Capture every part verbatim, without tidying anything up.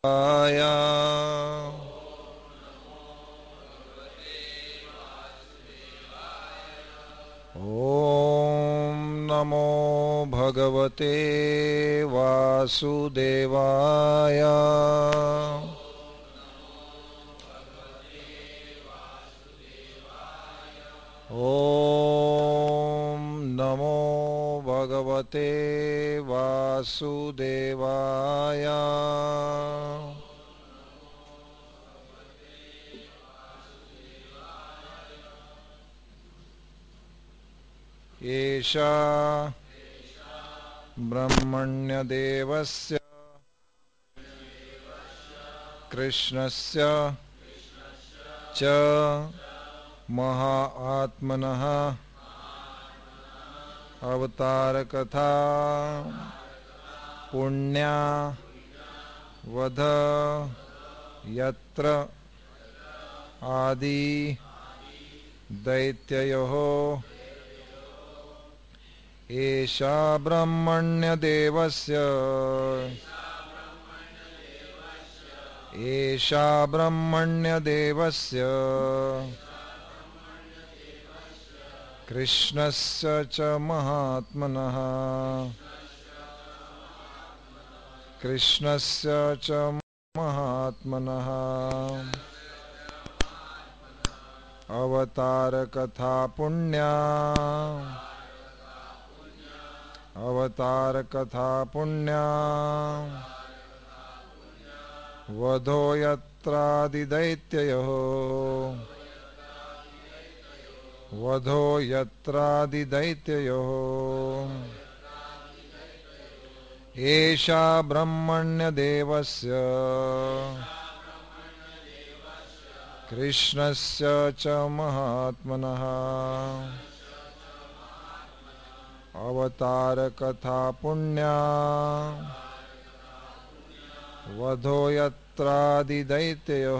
आया। ओम नमो भगवते वासुदेवाय। ओम नमो भगवते वासुदेवाय। एषा ब्रह्मण्यदेवस्य कृष्णस्य च महात्मनः अवतारकथा पुण्या वध यत्र आदि दैत्ययोः। एषा ब्रह्मण्यदेवस्य एषा ब्रह्मण्यदेवस्य कृष्णस्य च महात्मनः कृष्णस्य च महात्मनः अवतारकथा पुण्या अवतारकथा पुण्या वधो यत्रादिदैत्ययोः वधो यत्रादिदैत्ययोः। एषा ब्रह्मण्यदेवस्य कृष्णस्य च महात्मनः अवतारकथा पुण्या वधो यत्रादिदैत्ययोः।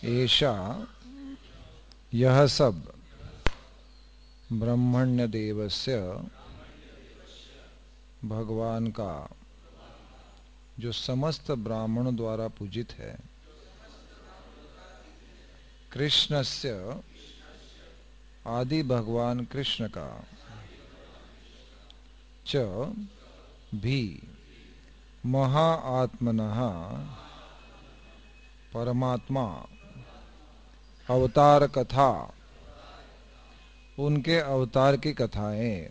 ऐशा यह सब ब्रह्मण्य देवस्य भगवान का जो समस्त ब्राह्मणों द्वारा पूजित है, कृष्णस्य आदि भगवान कृष्ण का च भी महाआत्मनः परमात्मा अवतार कथा, उनके अवतार की कथाएं,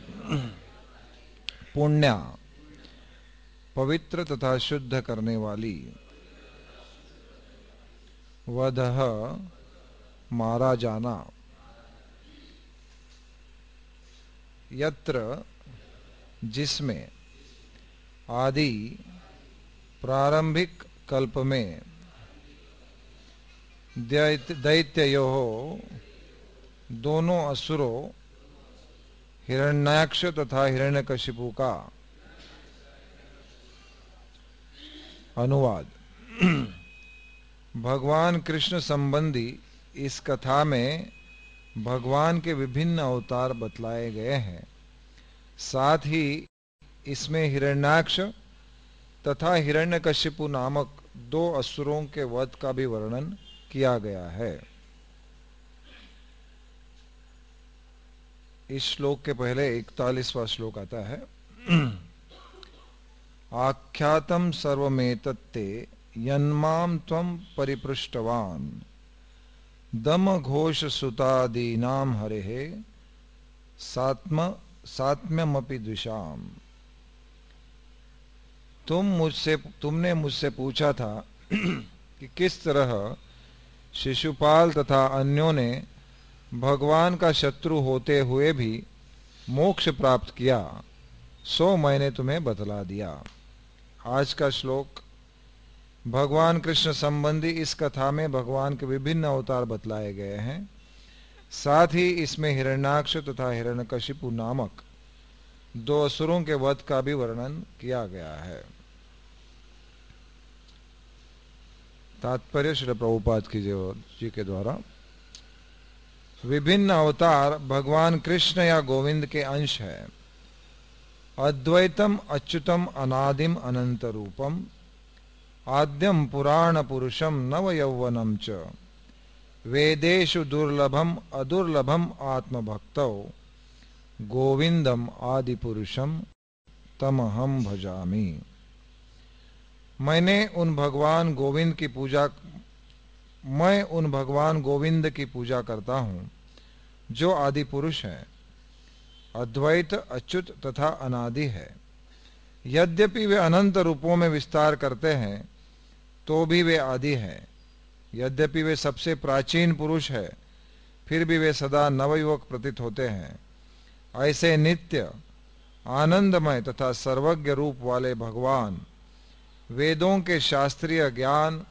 पुण्या पवित्र तथा शुद्ध करने वाली, वधः मारा जाना, यत्र जिसमें आदि प्रारंभिक कल्प में दैत्योः दोनों असुरों हिरण्याक्ष तथा हिरण्यकशिपु का अनुवाद। भगवान कृष्ण संबंधी इस कथा में भगवान के विभिन्न अवतार बतलाए गए हैं। साथ ही इसमें हिरण्याक्ष तथा हिरण्यकशिपु नामक दो असुरों के वध का भी वर्णन किया गया है। इस श्लोक के पहले इकतालीसवां श्लोक आता है। आख्यातम सर्वमेतत्ते यन्माम त्वं परिपृष्टवान् दम घोष सुतादीनाम हरेहे सात्म सात्म्यमपि द्विषाम। तुम मुझसे तुमने मुझसे पूछा था कि किस तरह शिशुपाल तथा अन्यों ने भगवान का शत्रु होते हुए भी मोक्ष प्राप्त किया, सो मैंने तुम्हें बतला दिया। आज का श्लोक भगवान कृष्ण संबंधी इस कथा में भगवान के विभिन्न अवतार बतलाए गए हैं। साथ ही इसमें हिरण्याक्ष तथा हिरण्यकशिपु नामक दो असुरों के वध का भी वर्णन किया गया है। तात्पर्य श्री प्रभुपाद की जी के द्वारा, विभिन्न अवतार भगवान कृष्ण या गोविंद के अंश है। अद्वैतम अच्युतम अनादिम अनंत रूपम आद्यम पुराण पुरुषम नव यौवनम च वेदेषु दुर्लभम अदुर्लभम आत्मभक्तौ गोविंदम आदि पुरुषम तमहम भजामि। मैंने उन भगवान गोविंद की पूजा मैं उन भगवान गोविंद की पूजा करता हूं जो आदि पुरुष है, अद्वैत अच्युत तथा अनादि है। यद्यपि वे अनंत रूपों में विस्तार करते हैं तो भी वे आदि हैं। यद्यपि वे सबसे प्राचीन पुरुष है, फिर भी वे सदा नवयुवक प्रतीत होते हैं। ऐसे नित्य आनंदमय तथा सर्वज्ञ रूप वाले भगवान वेदों के शास्त्रीय ज्ञान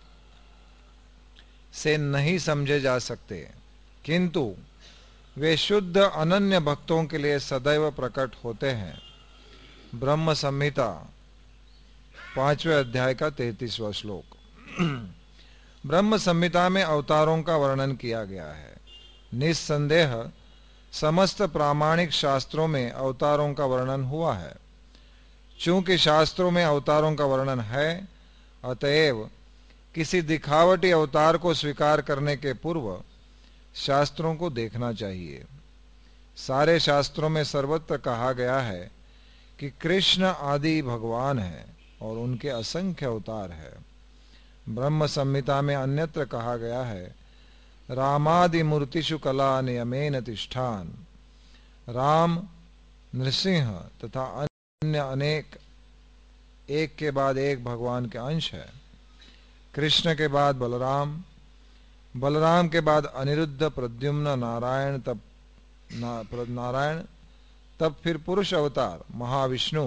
से नहीं समझे जा सकते, किंतु वे शुद्ध अनन्य भक्तों के लिए सदैव प्रकट होते हैं। ब्रह्म संहिता पांचवें अध्याय का तैंतीसवां श्लोक। ब्रह्म संहिता में अवतारों का वर्णन किया गया है। निस्संदेह समस्त प्रामाणिक शास्त्रों में अवतारों का वर्णन हुआ है। चूंकि शास्त्रों में अवतारों का वर्णन है, अतएव किसी दिखावटी अवतार को स्वीकार करने के पूर्व शास्त्रों को देखना चाहिए। सारे शास्त्रों में सर्वत्र कहा गया है कि कृष्ण आदि भगवान है और उनके असंख्य अवतार है। ब्रह्म संहिता में अन्यत्र कहा गया है, रामादि मूर्तिषु कला नियमेन तिष्ठान। राम, नृसिंह तथा अन्य अनेक एक के बाद एक भगवान के अंश है। कृष्ण के बाद बलराम, बलराम के बाद अनिरुद्ध, प्रद्युम्न, नारायण, तब ना, नारायण तब फिर पुरुष अवतार महाविष्णु,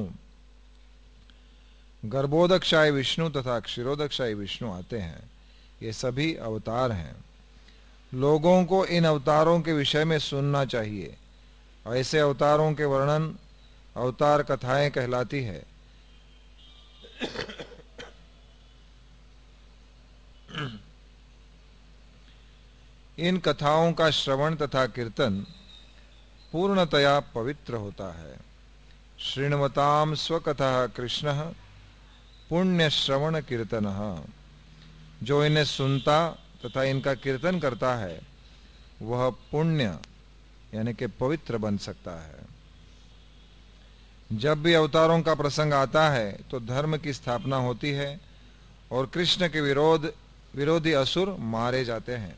गर्भोदकशाही विष्णु तथा क्षीरोदकशाही विष्णु आते हैं। ये सभी अवतार हैं। लोगों को इन अवतारों के विषय में सुनना चाहिए। ऐसे अवतारों के वर्णन अवतार कथाएं कहलाती है। इन कथाओं का श्रवण तथा कीर्तन पूर्णतया पवित्र होता है। श्रृण्वताम स्वकथा कृष्ण पुण्य श्रवण कीर्तन। जो इन्हें सुनता तथा इनका कीर्तन करता है वह पुण्य यानी कि पवित्र बन सकता है। जब भी अवतारों का प्रसंग आता है तो धर्म की स्थापना होती है और कृष्ण के विरोध विरोधी असुर मारे जाते हैं।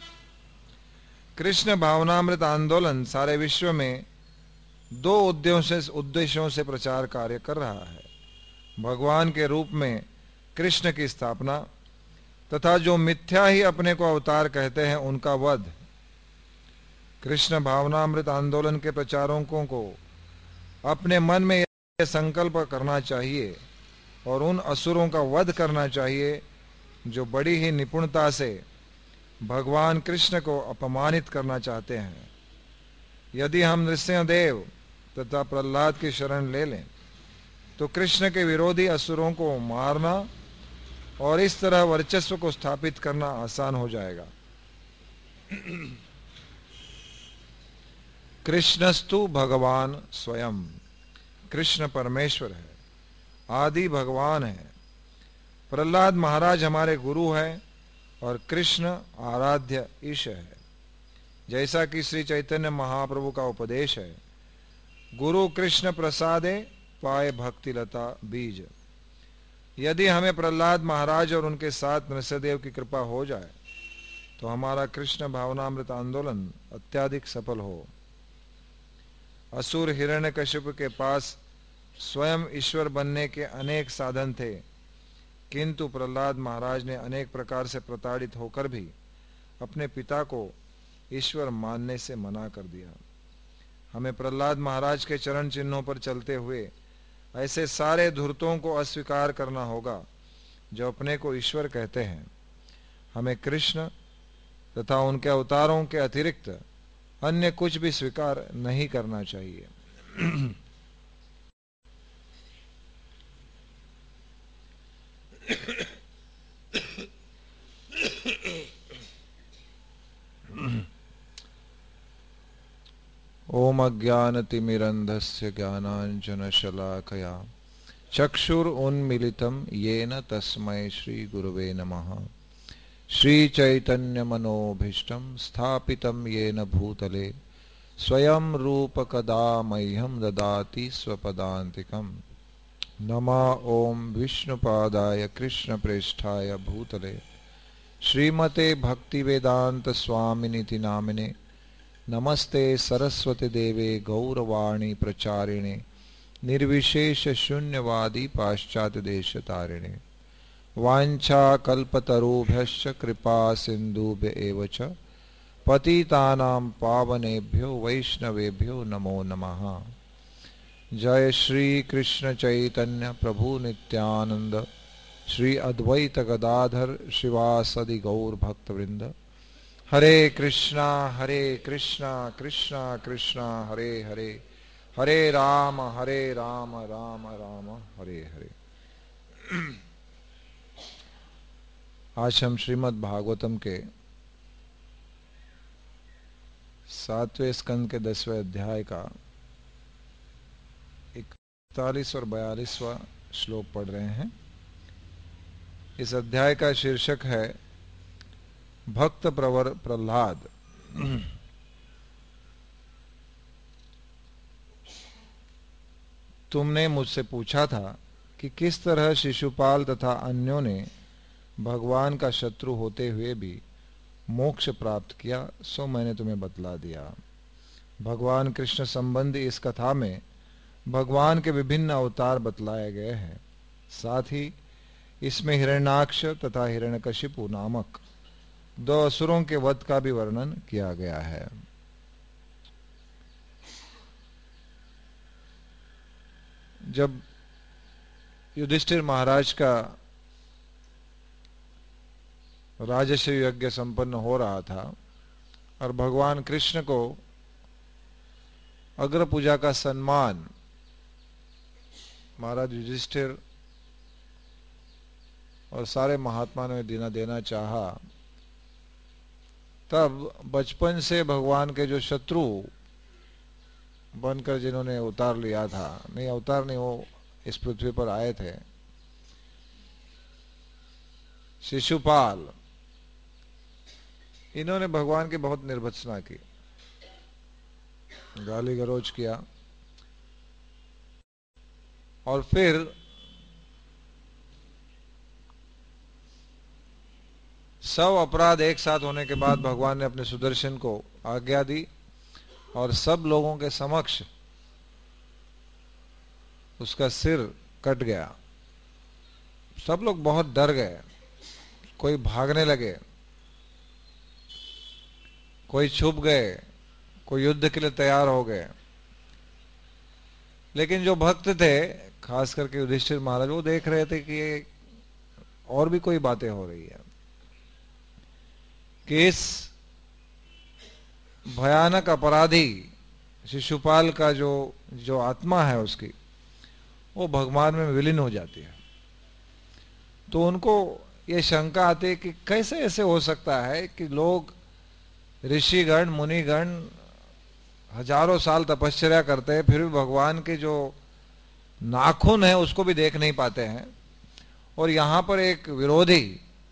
कृष्ण भावनामृत आंदोलन सारे विश्व में दो उद्देश्यों से उद्देश्यों से प्रचार कार्य कर रहा है। भगवान के रूप में कृष्ण की स्थापना तथा जो मिथ्या ही अपने को अवतार कहते हैं उनका वध। कृष्ण भावनामृत आंदोलन के प्रचारकों को अपने मन में यह संकल्प करना चाहिए और उन असुरों का वध करना चाहिए जो बड़ी ही निपुणता से भगवान कृष्ण को अपमानित करना चाहते हैं। यदि हम नृसिंहदेव तथा प्रहलाद की शरण ले लें तो कृष्ण के विरोधी असुरों को मारना और इस तरह वर्चस्व को स्थापित करना आसान हो जाएगा। कृष्णस्तु भगवान स्वयं। कृष्ण परमेश्वर है, आदि भगवान है। प्रहलाद महाराज हमारे गुरु है और कृष्ण आराध्य ईश है। जैसा कि श्री चैतन्य महाप्रभु का उपदेश है, गुरु कृष्ण प्रसादे पाए भक्ति लता बीज। यदि हमें प्रहलाद महाराज और उनके साथ नृसिंहदेव की कृपा हो जाए तो हमारा कृष्ण भावनामृत आंदोलन अत्याधिक सफल हो। असुर हिरण्यकशिपु के पास स्वयं ईश्वर बनने के अनेक साधन थे, किंतु प्रहलाद महाराज ने अनेक प्रकार से प्रताड़ित होकर भी अपने पिता को ईश्वर मानने से मना कर दिया। हमें प्रहलाद महाराज के चरण चिन्हों पर चलते हुए ऐसे सारे धूर्तों को अस्वीकार करना होगा जो अपने को ईश्वर कहते हैं। हमें कृष्ण तथा उनके अवतारों के अतिरिक्त अन्य कुछ भी स्वीकार नहीं करना चाहिए। ओम अज्ञानतिमिरन्धस्य ज्ञानाञ्जनशलाकया चक्षुरुन्मीलितं येन तस्मै श्रीगुरवे नमः। श्रीचैतन्यमनोभीष्टं स्थापितं येन भूतले स्वयं रूपकदा मह्यं ददाति स्वपदान्तिकम्। नमः ओम विष्णुपादाय कृष्णप्रेष्ठाय भूतले श्रीमते भक्तिवेदांत स्वामिनिति नामिने नमस्ते सरस्वती देवे गौरवाणी प्रचारिणे निर्विशेष शून्यवादी पाश्चात्य देश तारिणे वाञ्छा कल्पतरुभ्यश्च कृपा सिन्धुभ्य एव च पतितानां पावनेभ्यो वैष्णवेभ्यो नमो नमः। जय श्री कृष्ण चैतन्य प्रभु नित्यानंद श्री अद्वैत गदाधर शिवासदि गौर भक्तवृंद। हरे कृष्णा हरे कृष्णा कृष्णा कृष्णा हरे हरे, हरे राम हरे राम राम राम हरे हरे। आज हम श्रीमद् भागवतम के सातवें स्कंद के दसवें अध्याय का इकतालीस और बयालीसवां श्लोक पढ़ रहे हैं। इस अध्याय का शीर्षक है भक्त प्रवर प्रहलाद। तुमने मुझसे पूछा था कि किस तरह शिशुपाल तथा अन्यों ने भगवान का शत्रु होते हुए भी मोक्ष प्राप्त किया, सो मैंने तुम्हें बतला दिया। भगवान कृष्ण संबंधी इस कथा में भगवान के विभिन्न अवतार बतलाए गए हैं। साथ ही इसमें हिरण्याक्ष तथा हिरण्यकशिपु नामक दो असुरों के वध का भी वर्णन किया गया है। जब युधिष्ठिर महाराज का राजस्व यज्ञ संपन्न हो रहा था और भगवान कृष्ण को अग्र पूजा का सम्मान महाराज युधिष्ठिर और सारे महात्मा ने देना देना चाहा, तब बचपन से भगवान के जो शत्रु बनकर जिन्होंने अवतार लिया था, नहीं अवतार नहीं, वो इस पृथ्वी पर आए थे, शिशुपाल, इन्होंने भगवान की बहुत निर्भत्सना की, गाली गलौज किया। और फिर सब अपराध एक साथ होने के बाद भगवान ने अपने सुदर्शन को आज्ञा दी और सब लोगों के समक्ष उसका सिर कट गया। सब लोग बहुत डर गए, कोई भागने लगे, कोई छुप गए, कोई युद्ध के लिए तैयार हो गए। लेकिन जो भक्त थे, खास करके युधिष्ठिर महाराज, वो देख रहे थे कि ये और भी कोई बातें हो रही है, कि इस भयानक अपराधी शिशुपाल का जो जो आत्मा है उसकी, वो भगवान में विलीन हो जाती है। तो उनको ये शंका आती है कि कैसे ऐसे हो सकता है कि लोग, ऋषिगण मुनिगण हजारों साल तपश्चर्या करते हैं, फिर भी भगवान के जो नाखून है उसको भी देख नहीं पाते हैं, और यहां पर एक विरोधी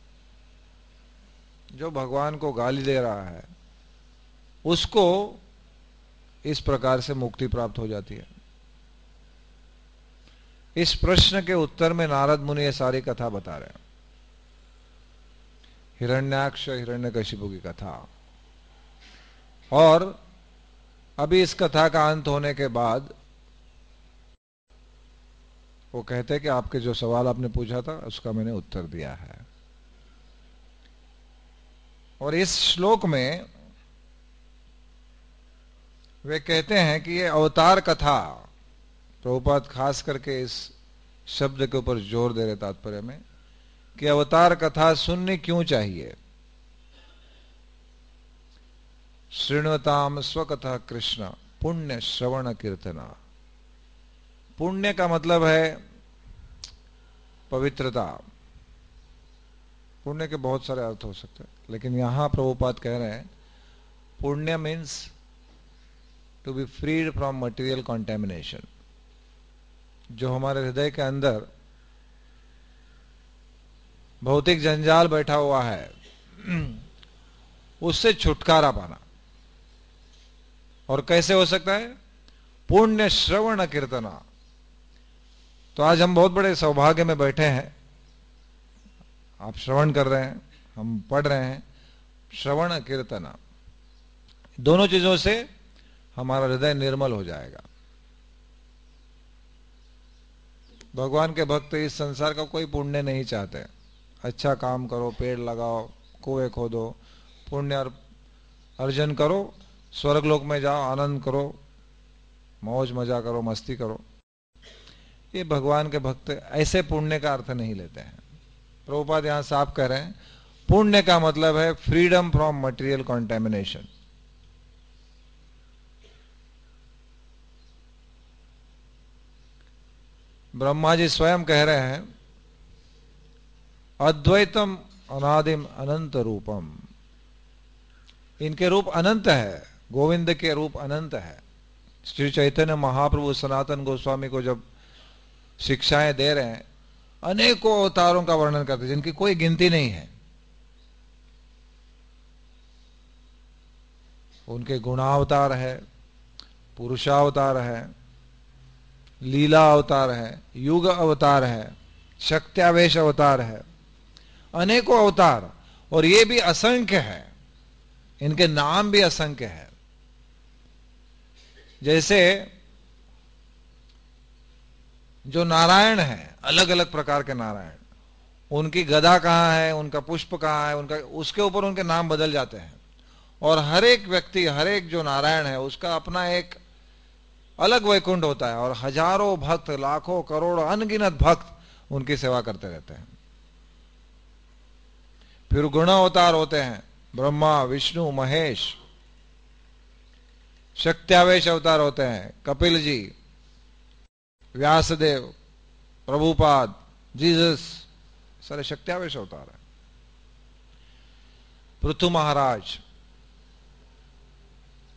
जो भगवान को गाली दे रहा है उसको इस प्रकार से मुक्ति प्राप्त हो जाती है। इस प्रश्न के उत्तर में नारद मुनि ये सारी कथा बता रहे हैं, हिरण्याक्ष हिरण्यकशिपु की कथा। और अभी इस कथा का अंत होने के बाद वो कहते हैं कि आपके जो सवाल आपने पूछा था उसका मैंने उत्तर दिया है। और इस श्लोक में वे कहते हैं कि ये अवतार कथा, प्रभुपाद खास करके इस शब्द के ऊपर जोर दे रहे तात्पर्य में, कि अवतार कथा सुननी क्यों चाहिए। शृण्वताम स्वकथा कृष्ण पुण्य श्रवण कीर्तना। पुण्य का मतलब है पवित्रता। पुण्य के बहुत सारे अर्थ हो सकते हैं, लेकिन यहां प्रभुपाद कह रहे हैं पुण्य means to be freed from material contamination. जो हमारे हृदय के अंदर भौतिक जंजाल बैठा हुआ है, उससे छुटकारा पाना। और कैसे हो सकता है? पुण्य श्रवण कीर्तना। तो आज हम बहुत बड़े सौभाग्य में बैठे हैं, आप श्रवण कर रहे हैं, हम पढ़ रहे हैं। श्रवण कीर्तना, दोनों चीजों से हमारा हृदय निर्मल हो जाएगा। भगवान के भक्त इस संसार का कोई पुण्य नहीं चाहते। अच्छा काम करो, पेड़ लगाओ, कुएं खोदो, पुण्य अर्जन करो, स्वर्गलोक में जाओ, आनंद करो, मौज मजा करो, मस्ती करो। ये भगवान के भक्त ऐसे पुण्य का अर्थ नहीं लेते हैं। प्रभुपाद यहां साफ कह रहे हैं पुण्य का मतलब है freedom from material contamination. Brahma ji स्वयं कह रहे हैं अद्वैतम अनादिम अनंत रूपम। इनके रूप अनंत है, गोविंद के रूप अनंत है। श्री चैतन्य महाप्रभु सनातन गोस्वामी को जब शिक्षाएं दे रहे हैं, अनेकों अवतारों का वर्णन करते हैं जिनकी कोई गिनती नहीं है। उनके गुणावतार है, पुरुषावतार है, लीला अवतार है, युग अवतार है, शक्त्यावेश अवतार है, अनेकों अवतार। और ये भी असंख्य है, इनके नाम भी असंख्य है। जैसे जो नारायण है, अलग अलग प्रकार के नारायण, उनकी गदा कहां है, उनका पुष्प कहां है, उनका, उसके ऊपर उनके नाम बदल जाते हैं। और हर एक व्यक्ति, हर एक जो नारायण है उसका अपना एक अलग वैकुंठ होता है, और हजारों भक्त, लाखों करोड़ों अनगिनत भक्त उनकी सेवा करते रहते हैं। फिर गुण अवतार होते हैं, ब्रह्मा विष्णु महेश। शक्त्यावेश अवतार होते हैं, कपिल जी, व्यासदेव, प्रभुपाद, जीसस, सारे शक्त्यावेश अवतार है। पृथु महाराज,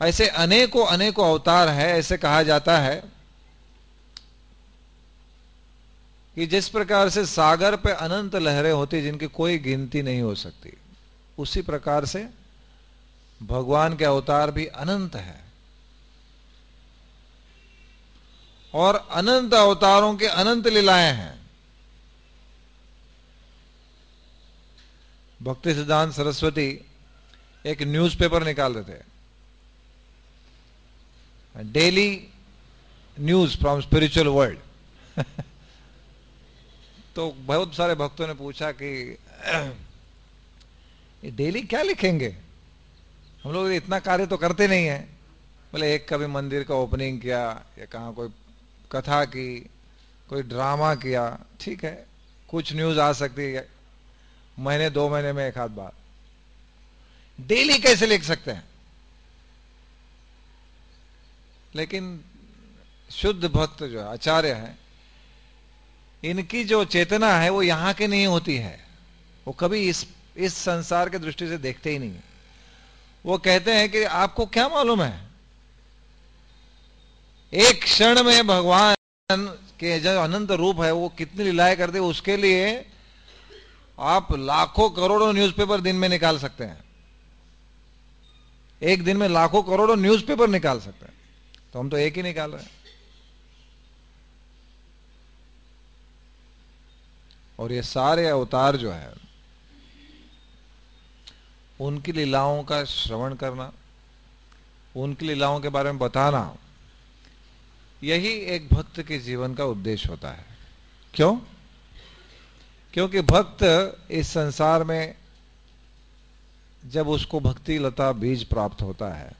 ऐसे अनेकों अनेकों अवतार है। ऐसे कहा जाता है कि जिस प्रकार से सागर पे अनंत लहरें होती जिनकी कोई गिनती नहीं हो सकती, उसी प्रकार से भगवान के अवतार भी अनंत है। और अनंत अवतारों के अनंत लीलाएं हैं। भक्ति सिद्धांत सरस्वती एक न्यूज़पेपर निकाल रहे थे, daily news from spiritual world. तो बहुत सारे भक्तों ने पूछा कि ये डेली क्या लिखेंगे, हम लोग इतना कार्य तो करते नहीं है। बोले एक कभी मंदिर का ओपनिंग किया, या कहाँ कोई कथा की, कोई ड्रामा किया, ठीक है, कुछ न्यूज आ सकती है महीने दो महीने में एक आध बार। डेली कैसे लिख सकते हैं? लेकिन शुद्ध भक्त जो आचार्य हैं, इनकी जो चेतना है वो यहां की नहीं होती है। वो कभी इस इस संसार के दृष्टि से देखते ही नहीं। वो कहते हैं कि आपको क्या मालूम है, एक क्षण में भगवान के जो अनंत रूप है वो कितनी लीलाएं करते हैं, उसके लिए आप लाखों करोड़ों न्यूज़पेपर दिन में निकाल सकते हैं। एक दिन में लाखों करोड़ों न्यूज़पेपर निकाल सकते हैं, तो हम तो एक ही निकाल रहे हैं। और ये सारे अवतार जो है, उनकी लीलाओं का श्रवण करना, उनकी लीलाओं के बारे में बताना, यही एक भक्त के जीवन का उद्देश्य होता है। क्यों? क्योंकि भक्त इस संसार में जब उसको भक्ति लता बीज प्राप्त होता है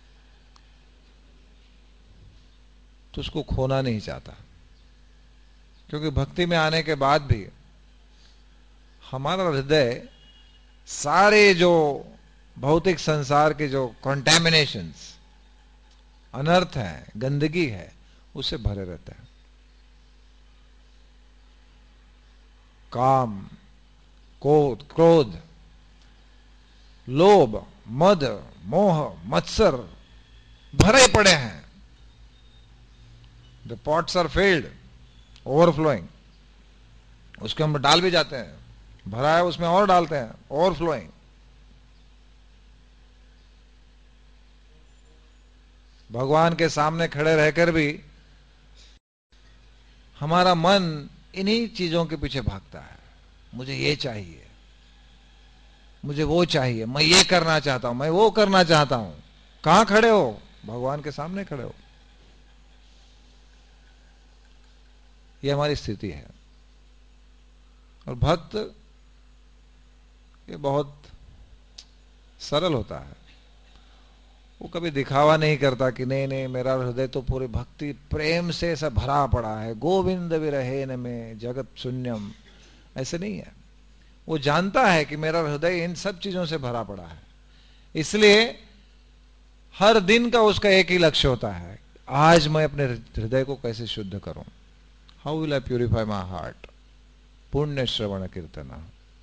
तो उसको खोना नहीं चाहता। क्योंकि भक्ति में आने के बाद भी हमारा हृदय सारे जो भौतिक संसार के जो कंटेमिनेशंस, अनर्थ है, गंदगी है, उससे भरे रहता है। काम, क्रोध क्रोध लोभ, मद, मोह, मत्सर भरे पड़े हैं। The pots are filled, overflowing. उसके हम डाल भी जाते हैं, भरा है उसमें और डालते हैं, ओवरफ्लोइंग। भगवान के सामने खड़े रहकर भी हमारा मन इन्हीं चीजों के पीछे भागता है। मुझे ये चाहिए, मुझे वो चाहिए, मैं ये करना चाहता हूं, मैं वो करना चाहता हूं। कहां खड़े हो? भगवान के सामने खड़े हो। ये हमारी स्थिति है। और भक्त ये बहुत सरल होता है। वो कभी दिखावा नहीं करता कि नहीं नहीं मेरा हृदय तो पूरी भक्ति प्रेम से सब भरा पड़ा है, गोविंद विरहेन में जगत शून्यम, ऐसे नहीं है। वो जानता है कि मेरा हृदय इन सब चीजों से भरा पड़ा है। इसलिए हर दिन का उसका एक ही लक्ष्य होता है, आज मैं अपने हृदय को कैसे शुद्ध करूं। How will I purify my heart? पुण्य श्रवण कीर्तना।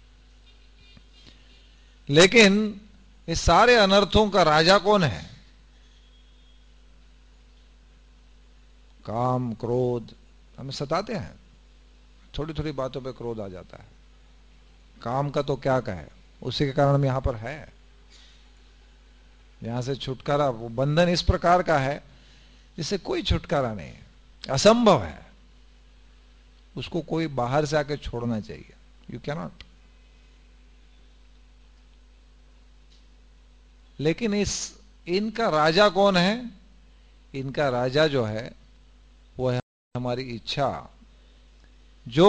लेकिन इस सारे अनर्थों का राजा कौन है? काम, क्रोध हमें सताते हैं। थोड़ी थोड़ी बातों पे क्रोध आ जाता है। काम का तो क्या कहे, उसी के कारण हम यहां पर है। यहां से छुटकारा, वो बंधन इस प्रकार का है जिससे कोई छुटकारा नहीं है, असंभव है। उसको कोई बाहर से आके छोड़ना चाहिए। You can not. लेकिन इस इनका राजा कौन है? इनका राजा जो है वो है हमारी इच्छा, जो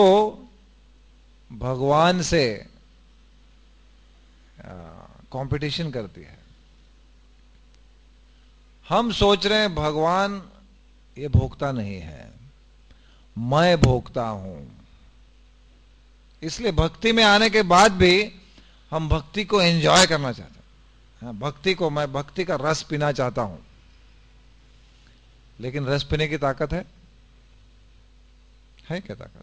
भगवान से कंपटीशन करती है। हम सोच रहे हैं भगवान ये भोगता नहीं है, मैं भोगता हूं। इसलिए भक्ति में आने के बाद भी हम भक्ति को एंजॉय करना चाहते हैं। भक्ति को, मैं भक्ति का रस पीना चाहता हूं। लेकिन रस पीने की ताकत है है क्या ताकत?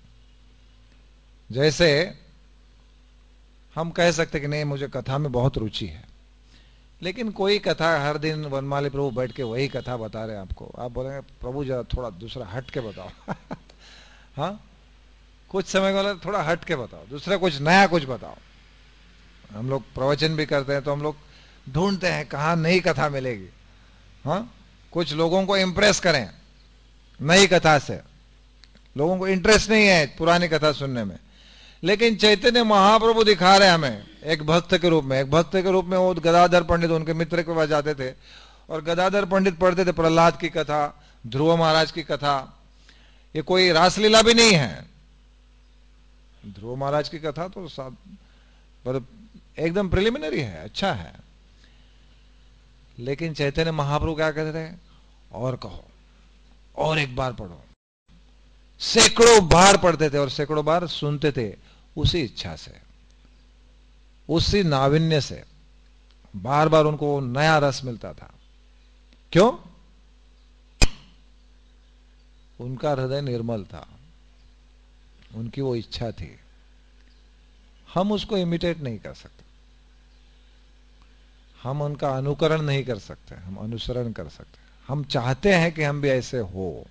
जैसे हम कह सकते कि नहीं मुझे कथा में बहुत रुचि है, लेकिन कोई कथा हर दिन वनमाली प्रभु बैठ के वही कथा बता रहे हैं आपको, आप बोलेंगे प्रभु जरा थोड़ा दूसरा हट के बताओ हाँ, कुछ समय वाला थोड़ा हट के बताओ, दूसरा कुछ नया कुछ बताओ। हम लोग प्रवचन भी करते हैं तो हम लोग ढूंढते हैं कहाँ नई कथा मिलेगी। हाँ, कुछ लोगों को इंप्रेस करें नई कथा से, लोगों को इंटरेस्ट नहीं है पुरानी कथा सुनने में। लेकिन चैतन्य महाप्रभु दिखा रहे हमें एक भक्त के रूप में, एक भक्त के रूप में वो गदाधर पंडित उनके मित्र के पास जाते थे और गदाधर पंडित पढ़ते थे प्रहलाद की कथा, ध्रुव महाराज की कथा। ये कोई रासलीला भी नहीं है, ध्रुव महाराज की कथा तो मतलब एकदम प्रिलिमिनरी है, अच्छा है। लेकिन चैतन्य महाप्रभु क्या कहते थे, और कहो, और एक बार पढ़ो। सैकड़ों बार पढ़ते थे और सैकड़ों बार सुनते थे, उसी इच्छा से, उसी नाविन्य से, बार बार उनको नया रस मिलता था। क्यों? उनका हृदय निर्मल था, उनकी वो इच्छा थी। हम उसको इमिटेट नहीं कर सकते, हम उनका अनुकरण नहीं कर सकते, हम अनुसरण कर सकते। हम चाहते हैं कि हम भी ऐसे हो,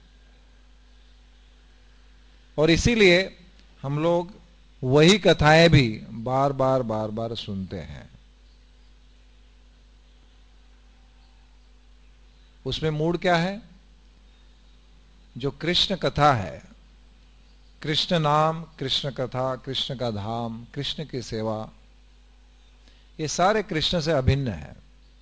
और इसीलिए हम लोग वही कथाएं भी बार बार बार बार सुनते हैं। उसमें मूड क्या है? जो कृष्ण कथा है, कृष्ण नाम, कृष्ण कथा, कृष्ण का धाम, कृष्ण की सेवा, ये सारे कृष्ण से अभिन्न है।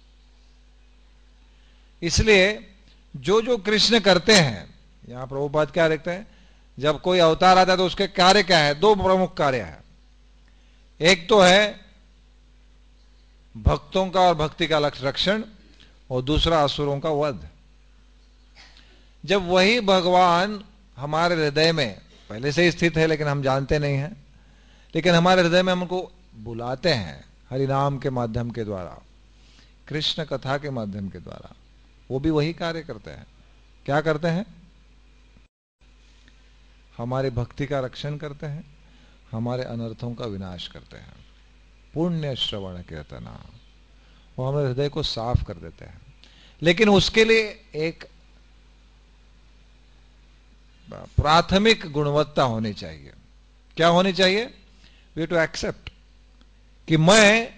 इसलिए जो जो कृष्ण करते हैं, यहां प्रभुपाद क्या लिखते हैं, जब कोई अवतार आता है तो उसके कार्य क्या है? दो प्रमुख कार्य है। एक तो है भक्तों का और भक्ति का रक्षण, और दूसरा असुरों का वध। जब वही भगवान हमारे हृदय में पहले से ही स्थित है लेकिन हम जानते नहीं हैं, लेकिन हमारे हृदय में हमको बुलाते हैं हरिनाम के माध्यम के द्वारा, कृष्ण कथा के माध्यम के द्वारा, वो भी वही कार्य करते हैं। क्या करते हैं? हमारे भक्ति का रक्षण करते हैं, हमारे अनर्थों का विनाश करते हैं। पुण्य श्रवण कीर्तना, वो हमारे हृदय को साफ कर देते हैं। लेकिन उसके लिए एक प्राथमिक गुणवत्ता होनी चाहिए। क्या होनी चाहिए? वी टू एक्सेप्ट कि मैं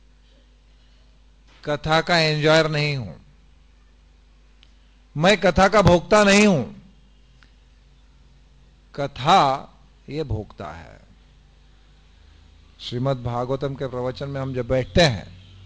कथा का एंजॉयर नहीं हूं, मैं कथा का भोक्ता नहीं हूं, कथा ये भोक्ता है। श्रीमद् भागवतम के प्रवचन में हम जब बैठते हैं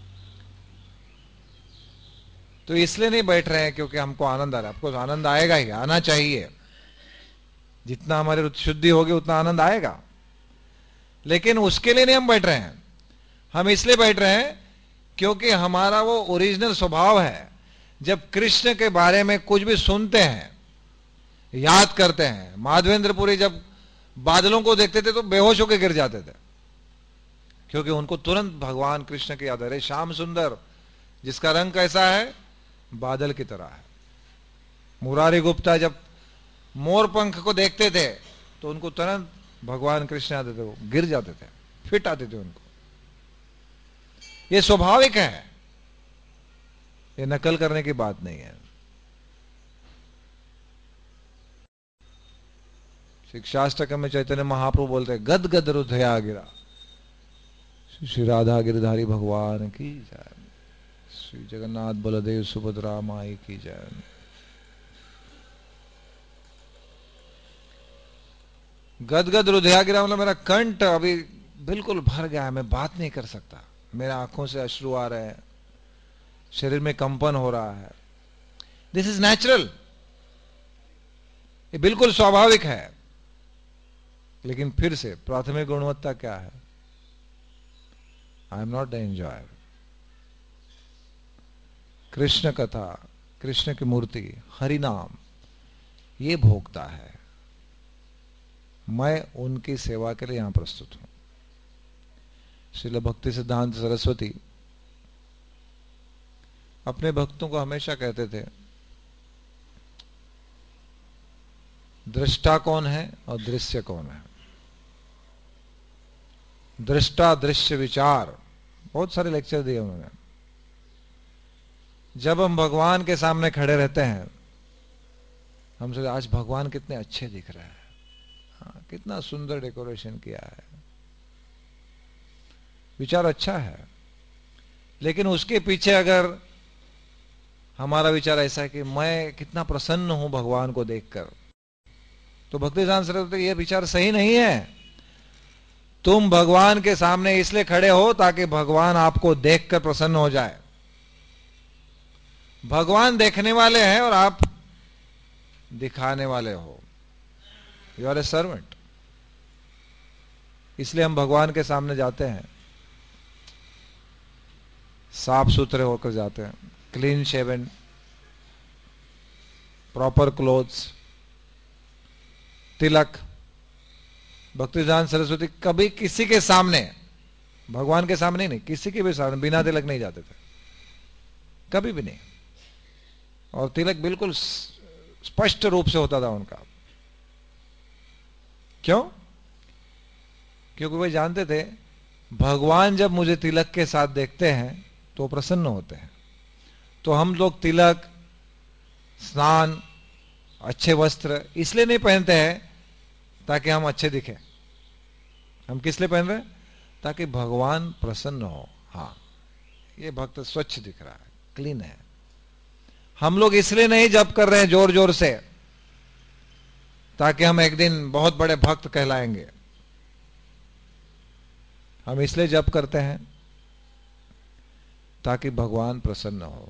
तो इसलिए नहीं बैठ रहे हैं क्योंकि हमको आनंद आ रहा है। आपको आनंद आएगा ही, आना चाहिए, जितना हमारी शुद्धि होगी उतना आनंद आएगा, लेकिन उसके लिए नहीं हम बैठ रहे हैं। हम इसलिए बैठ रहे हैं क्योंकि हमारा वो ओरिजिनल स्वभाव है, जब कृष्ण के बारे में कुछ भी सुनते हैं, याद करते हैं। माधवेंद्रपुरी जब बादलों को देखते थे तो बेहोश होकर गिर जाते थे, क्योंकि उनको तुरंत भगवान कृष्ण की याद आ रही। श्याम सुंदर जिसका रंग कैसा है? बादल की तरह है। मुरारी गुप्ता जब मोर पंख को देखते थे तो उनको तुरंत भगवान कृष्ण आते थे, वो गिर जाते थे, फिट आते थे उनको। ये स्वाभाविक है, ये नकल करने की बात नहीं है। शिक्षाष्टकम में चैतन्य महाप्रभु बोलते हैं, गद गद हृदया गिरा। श्री राधा गिरधारी भगवान की जय, श्री जगन्नाथ बलदेव सुभद्रा माई की जय। गदगद हृदया गिरा मतलब मेरा कंठ अभी बिल्कुल भर गया है, मैं बात नहीं कर सकता, मेरे आंखों से अश्रु आ रहे हैं, शरीर में कंपन हो रहा है। दिस इज नेचुरल, ये बिल्कुल स्वाभाविक है। लेकिन फिर से प्राथमिक गुणवत्ता क्या है? I am not the enjoyer. Krishna कथा, कृष्ण की मूर्ति, हरि नाम, ये भोगता है। मैं उनकी सेवा के लिए यहां प्रस्तुत हूं। श्रील भक्ति सिद्धांत सरस्वती अपने भक्तों को हमेशा कहते थे, दृष्टा कौन है और दृश्य कौन है। दृष्टा, दृश्य, विचार, बहुत सारे लेक्चर दिए उन्होंने। जब हम भगवान के सामने खड़े रहते हैं, हम सोचते आज भगवान कितने अच्छे दिख रहे हैं, हाँ, कितना सुंदर डेकोरेशन किया है, विचार अच्छा है। लेकिन उसके पीछे अगर हमारा विचार ऐसा है कि मैं कितना प्रसन्न हूं भगवान को देखकर, तो भक्तिसिद्धांत सरस्वती, यह विचार सही नहीं है। तुम भगवान के सामने इसलिए खड़े हो ताकि भगवान आपको देखकर प्रसन्न हो जाए। भगवान देखने वाले हैं और आप दिखाने वाले हो। You are a servant. इसलिए हम भगवान के सामने जाते हैं, साफ सुथरे होकर जाते हैं, clean shaven, proper clothes, tilak. Bhaktisiddhanta Saraswati कभी किसी के सामने, भगवान के सामने नहीं, किसी के भी सामने बिना तिलक नहीं जाते थे, कभी भी नहीं। और तिलक बिल्कुल स्पष्ट रूप से होता था उनका। क्यों? क्योंकि वे जानते थे भगवान जब मुझे तिलक के साथ देखते हैं तो प्रसन्न होते हैं। तो हम लोग तिलक, स्नान, अच्छे वस्त्र इसलिए नहीं पहनते हैं ताकि हम अच्छे दिखें। हम किस लिए पहन रहे हैं? ताकि भगवान प्रसन्न हो। हाँ, ये भक्त स्वच्छ दिख रहा है, क्लीन है। हम लोग इसलिए नहीं जप कर रहे हैं जोर जोर से ताकि हम एक दिन बहुत बड़े भक्त कहलाएंगे। हम इसलिए जप करते हैं ताकि भगवान प्रसन्न हो।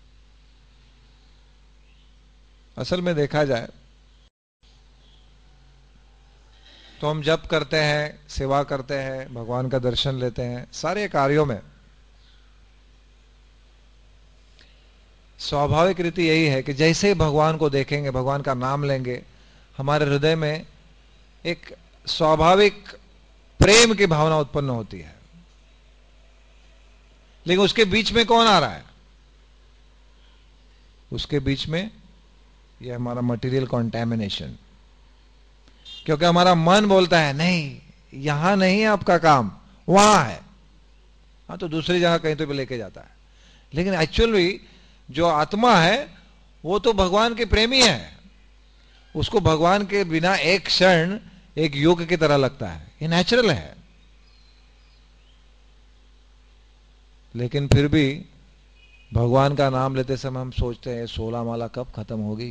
असल में देखा जाए तो हम जप करते हैं, सेवा करते हैं, भगवान का दर्शन लेते हैं, सारे कार्यों में स्वाभाविक रीति यही है कि जैसे ही भगवान को देखेंगे, भगवान का नाम लेंगे, हमारे हृदय में एक स्वाभाविक प्रेम की भावना उत्पन्न होती है। लेकिन उसके बीच में कौन आ रहा है? उसके बीच में ये हमारा मटेरियल कॉन्टैमिनेशन। क्योंकि हमारा मन बोलता है नहीं, यहां नहीं है आपका काम, वहां है। हाँ, तो दूसरी जगह कहीं तो भी लेके जाता है। लेकिन एक्चुअली जो आत्मा है वो तो भगवान के प्रेमी है। उसको भगवान के बिना एक क्षण एक युग की तरह लगता है, ये नेचुरल है। लेकिन फिर भी भगवान का नाम लेते समय हम सोचते हैं सोलह माला कब खत्म होगी,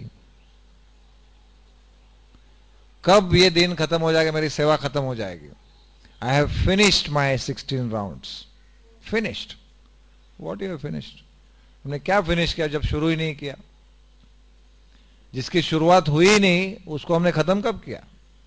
कब ये दिन खत्म हो जाएगा, मेरी सेवा खत्म हो जाएगी। I have finished my sixteen rounds. Finished? What you have finished? हमने क्या फिनिश किया जब शुरू ही नहीं किया? जिसकी शुरुआत हुई ही नहीं उसको हमने खत्म कब किया?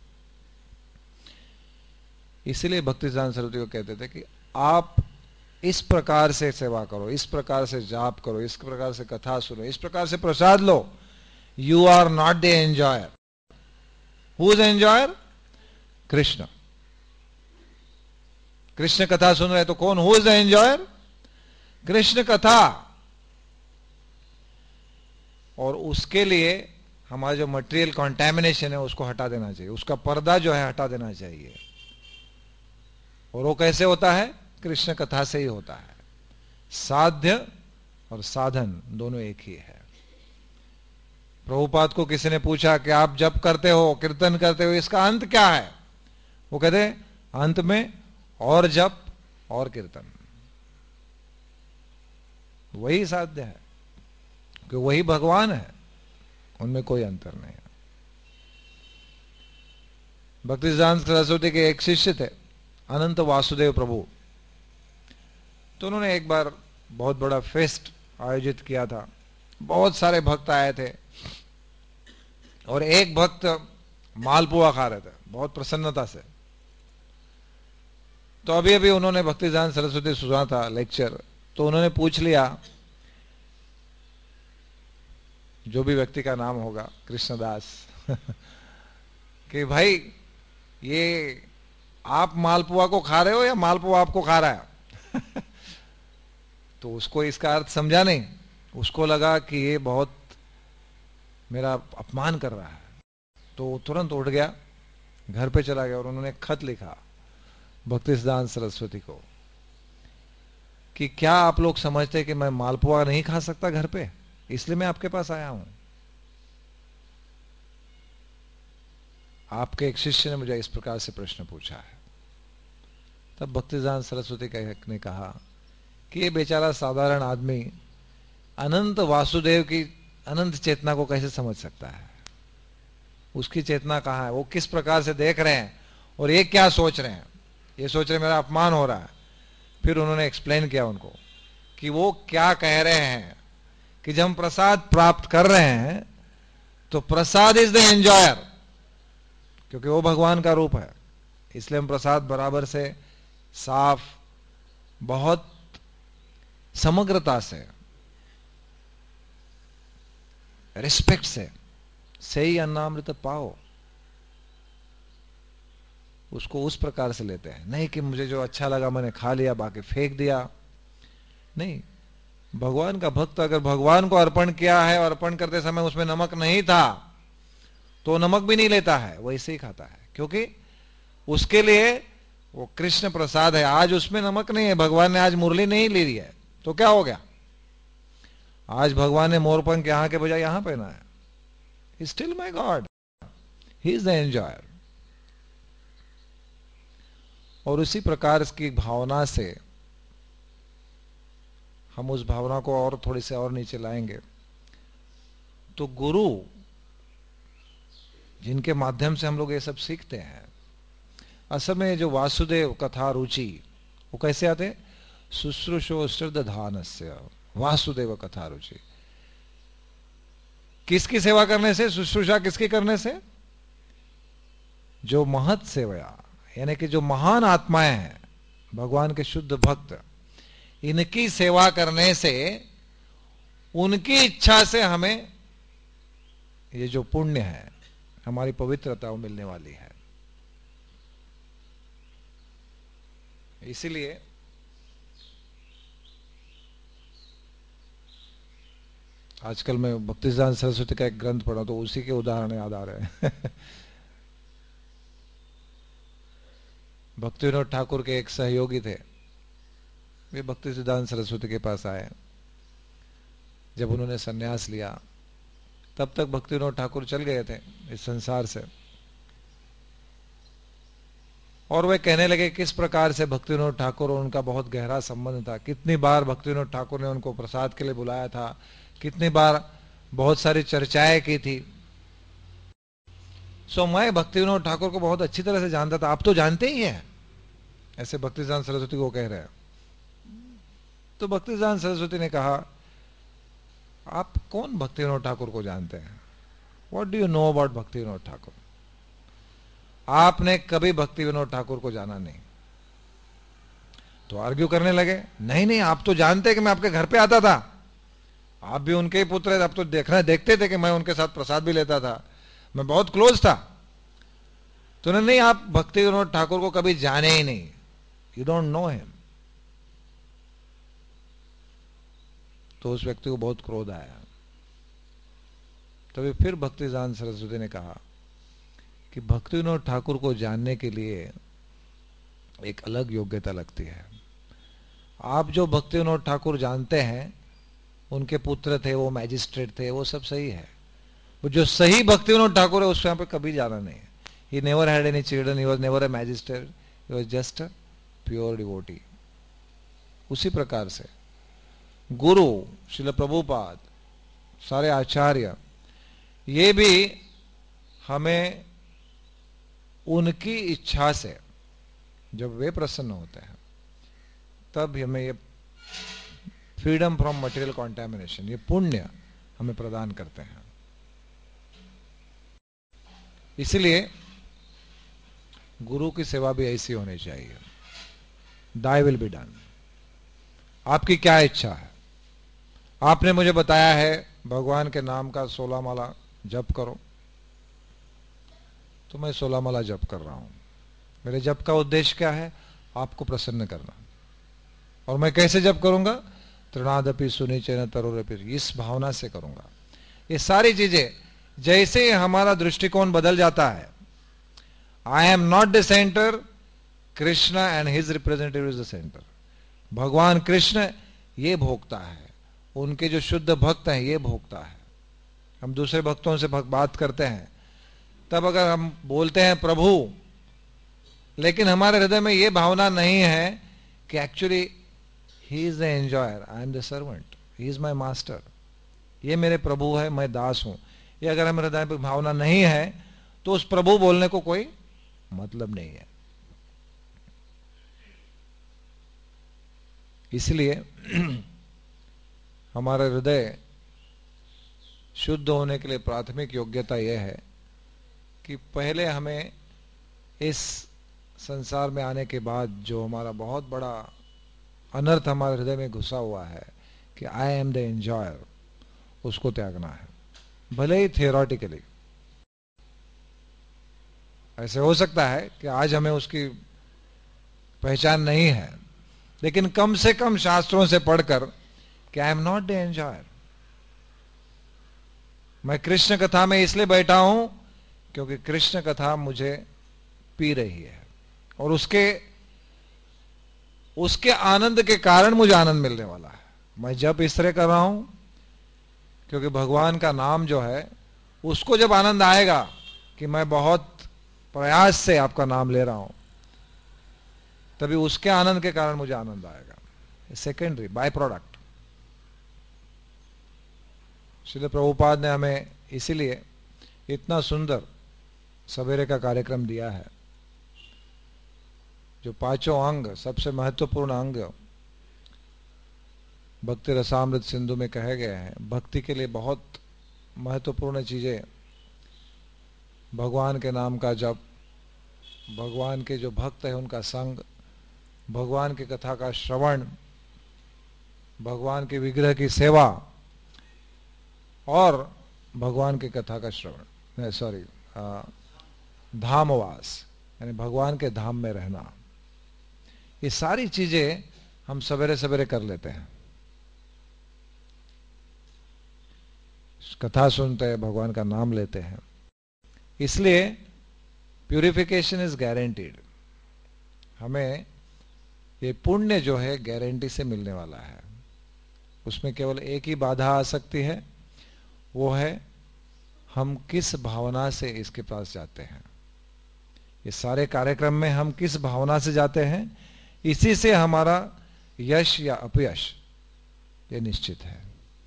इसलिए भक्तिसिद्धांत सरस्वती को कहते थे कि आप इस प्रकार से सेवा करो, इस प्रकार से जाप करो, इस प्रकार से कथा सुनो, इस प्रकार से प्रसाद लो। You are not the enjoyer. Who is enjoyer? Krishna. Krishna कथा सुन रहे तो कौन? Who is the enjoyer? Krishna कथा। और उसके लिए हमारा जो मटेरियल कॉन्टैमिनेशन है उसको हटा देना चाहिए, उसका पर्दा जो है हटा देना चाहिए। और वो कैसे होता है? कृष्ण कथा से ही होता है। साध्य और साधन दोनों एक ही है। प्रभुपाद को किसी ने पूछा कि आप जप करते हो, कीर्तन करते हो, इसका अंत क्या है? वो कहते अंत में और जप और कीर्तन, वही साध्य है, कि वही भगवान है, उनमें कोई अंतर नहीं है। भक्तिसिद्धांत सरस्वती के एक शिष्य थे अनंत वासुदेव प्रभु। तो उन्होंने एक बार बहुत बड़ा फेस्ट आयोजित किया था, बहुत सारे भक्त आए थे और एक भक्त मालपुआ खा रहे थे बहुत प्रसन्नता से। तो अभी अभी उन्होंने भक्तिसिद्धांत सरस्वती सुना था लेक्चर, तो उन्होंने पूछ लिया, जो भी व्यक्ति का नाम होगा, कृष्णदास, कि भाई ये आप मालपुआ को खा रहे हो या मालपुआ आपको खा रहा है? तो उसको इसका अर्थ समझा नहीं। उसको लगा कि ये बहुत मेरा अपमान कर रहा है, तो तुरंत उठ गया, घर पे चला गया और उन्होंने खत लिखा भक्तिसिद्धांत सरस्वती को कि क्या आप लोग समझते कि मैं मालपुआ नहीं खा सकता घर पे, इसलिए मैं आपके पास आया हूं? आपके एक शिष्य ने मुझे इस प्रकार से प्रश्न पूछा है। तब भक्तिसिद्धांत सरस्वती ने कहा कि ये बेचारा साधारण आदमी अनंत वासुदेव की अनंत चेतना को कैसे समझ सकता है? उसकी चेतना कहाँ है? वो किस प्रकार से देख रहे हैं और ये क्या सोच रहे हैं? ये सोच रहे मेरा अपमान हो रहा है। फिर उन्होंने एक्सप्लेन किया उनको कि वो क्या कह रहे हैं कि जब हम प्रसाद प्राप्त कर रहे हैं तो प्रसाद इज द एंजॉयर, क्योंकि वो भगवान का रूप है, इसलिए हम प्रसाद बराबर से साफ, बहुत समग्रता से, रिस्पेक्ट से से ही अन्नामृत पाओ, उसको उस प्रकार से लेते हैं। नहीं कि मुझे जो अच्छा लगा मैंने खा लिया बाकी फेंक दिया, नहीं। भगवान का भक्त अगर भगवान को अर्पण किया है और अर्पण करते समय उसमें नमक नहीं था तो नमक भी नहीं लेता है, वैसे ही खाता है, क्योंकि उसके लिए वो कृष्ण प्रसाद है। आज उसमें नमक नहीं है, भगवान ने आज मुरली नहीं ली है तो क्या हो गया? आज भगवान ने मोरपंख यहां के बजाय यहां पहना है, still my God, he is the enjoyer. और उसी प्रकार की भावना से हम उस भावना को और थोड़ी से और नीचे लाएंगे तो गुरु जिनके माध्यम से हम लोग ये सब सीखते हैं, असल में जो वासुदेव कथा रुचि वो कैसे आते? शुश्रूषो श्रद्धानस्य वासुदेव कथा रुचि। किसकी सेवा करने से? शुश्रूषा किसकी करने से? जो महत सेवया, यानी कि जो महान आत्माएं हैं, भगवान के शुद्ध भक्त, इनकी सेवा करने से, उनकी इच्छा से हमें ये जो पुण्य है, हमारी पवित्रता वो मिलने वाली है। इसीलिए आजकल मैं भक्तिसिद्धांत सरस्वती का एक ग्रंथ पढ़ा तो उसी के उदाहरण याद आ रहे हैं। भक्तिविनोद ठाकुर के एक सहयोगी थे, वे भक्तिसिद्धांत सरस्वती के पास आए। जब उन्होंने संन्यास लिया तब तक भक्तिविनोद ठाकुर चल गए थे इस संसार से, और वे कहने लगे किस प्रकार से भक्तिविनोद ठाकुर और उनका बहुत गहरा संबंध था। कितनी बार भक्तिविनोद ठाकुर ने उनको प्रसाद के लिए बुलाया था, कितनी बार बहुत सारी चर्चाएं की थी। सो मैं भक्तिविनोद ठाकुर को बहुत अच्छी तरह से जानता था, आप तो जानते ही हैं, ऐसे भक्तिसिद्धांत सरस्वती को कह रहे हैं। तो भक्तिसिद्धांत सरस्वती ने कहा, आप कौन भक्तिविनोद ठाकुर को जानते हैं? What do you know about Bhaktivinoda Thakur? आपने कभी भक्तिविनोद ठाकुर को जाना नहीं। तो आर्ग्यू करने लगे, नहीं नहीं आप तो जानते कि मैं आपके घर पे आता था, आप भी उनके ही पुत्र है, आप तो देखना देखते थे कि मैं उनके साथ प्रसाद भी लेता था, मैं बहुत क्लोज था। तो नहीं, नहीं आप भक्तिविनोद ठाकुर को कभी जाने ही नहीं, यू डोंट नो हिम। तो उस व्यक्ति को बहुत क्रोध आया। तभी फिर भक्तिसिद्धांत सरस्वती ने कहा कि भक्तिविनोद ठाकुर को जानने के लिए एक अलग योग्यता लगती है। आप जो भक्तिविनोद ठाकुर जानते हैं, उनके पुत्र थे, वो मैजिस्ट्रेट थे, वो सब सही है। वो जो सही भक्तिविनोद ठाकुर है उसके यहाँ पे कभी जाना नहीं है। He never had any children, he was never a magistrate, he was just a pure devotee. उसी प्रकार से गुरु, श्रील प्रभुपाद, सारे आचार्य, ये भी हमें उनकी इच्छा से जब वे प्रसन्न होते हैं तब हमें ये फ्रीडम फ्रॉम मटेरियल कॉन्टेमिनेशन, ये पुण्य हमें प्रदान करते हैं। इसलिए गुरु की सेवा भी ऐसी होनी चाहिए। Thy will be done. आपकी क्या इच्छा है? आपने मुझे बताया है भगवान के नाम का सोलह माला जप करो, तो मैं सोलह माला जप कर रहा हूं। मेरे जप का उद्देश्य क्या है? आपको प्रसन्न करना। और मैं कैसे जप करूंगा? तृणादपि सुनिचैन तरोरपि, इस भावना से करूंगा। ये सारी चीजें जैसे हमारा दृष्टिकोण बदल जाता है, I am not the centre, Krishna and his representative is the centre. भगवान कृष्ण ये भोगता है, उनके जो शुद्ध भक्त हैं ये भोगता है। हम दूसरे भक्तों से बात करते हैं, तब अगर हम बोलते हैं प्रभु, लेकिन हमारे हृदय में ये भावना नहीं है कि actually he is the enjoyer, I am the servant, he is my master, ये मेरे प्रभु है, मैं दास हूं, ये अगर हमारे हृदय में भावना नहीं है तो उस प्रभु बोलने को कोई मतलब नहीं है। इसलिए हमारा हृदय शुद्ध होने के लिए प्राथमिक योग्यता यह है कि पहले हमें इस संसार में आने के बाद जो हमारा बहुत बड़ा अनर्थ हमारे हृदय में घुसा हुआ है कि आई एम द एंजॉयर, उसको त्यागना है। भले ही थियोरेटिकली ऐसे हो सकता है कि आज हमें उसकी पहचान नहीं है, लेकिन कम से कम शास्त्रों से पढ़कर कि I am not the enjoyer, मैं कृष्ण कथा में इसलिए बैठा हूं क्योंकि कृष्ण कथा मुझे पी रही है और उसके उसके आनंद के कारण मुझे आनंद मिलने वाला है। मैं जब इस तरह कर रहा हूं क्योंकि भगवान का नाम जो है उसको जब आनंद आएगा कि मैं बहुत प्रयास से आपका नाम ले रहा हूं, तभी उसके आनंद के कारण मुझे आनंद आएगा। Secondary by product. Srila Prabhupada ने हमें इसीलिए इतना सुंदर सवेरे का कार्यक्रम दिया है, जो पांचों अंग, सबसे महत्वपूर्ण अंग भक्ति रसामृत सिंधु में कहे गए हैं। भक्ति के लिए बहुत महत्वपूर्ण चीजें, भगवान के नाम का जप, भगवान के जो भक्त है उनका संग, भगवान की कथा का श्रवण, भगवान के विग्रह की सेवा और भगवान की कथा का श्रवण, सॉरी धामवास, यानी भगवान के धाम में रहना। ये सारी चीजें हम सवेरे सवेरे कर लेते हैं। कथा सुनते हैं, भगवान का नाम लेते हैं, इसलिए प्यूरिफिकेशन इज गारंटीड। हमें ये पुण्य जो है गारंटी से मिलने वाला है। उसमें केवल एक ही बाधा आ सकती है, वो है हम किस भावना से इसके पास जाते हैं। ये सारे कार्यक्रम में हम किस भावना से जाते हैं, इसी से हमारा यश या अपयश ये निश्चित है।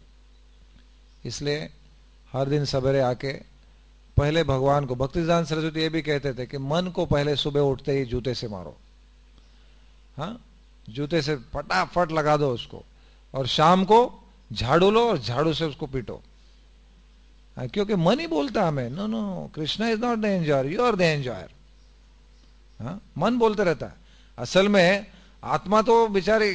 इसलिए हर दिन सवेरे आके पहले भगवान को, भक्तिसिद्धांत सरस्वती ये भी कहते थे कि मन को पहले सुबह उठते ही जूते से मारो, हाँ, जूते से फटाफट लगा दो उसको, और शाम को झाड़ू लो और झाड़ू से उसको पीटो। हाँ, क्योंकि मन ही बोलता हमें no no Krishna is not the enjoyer, you are the enjoyer. हाँ, मन बोलते रहता है। असल में आत्मा तो बेचारी,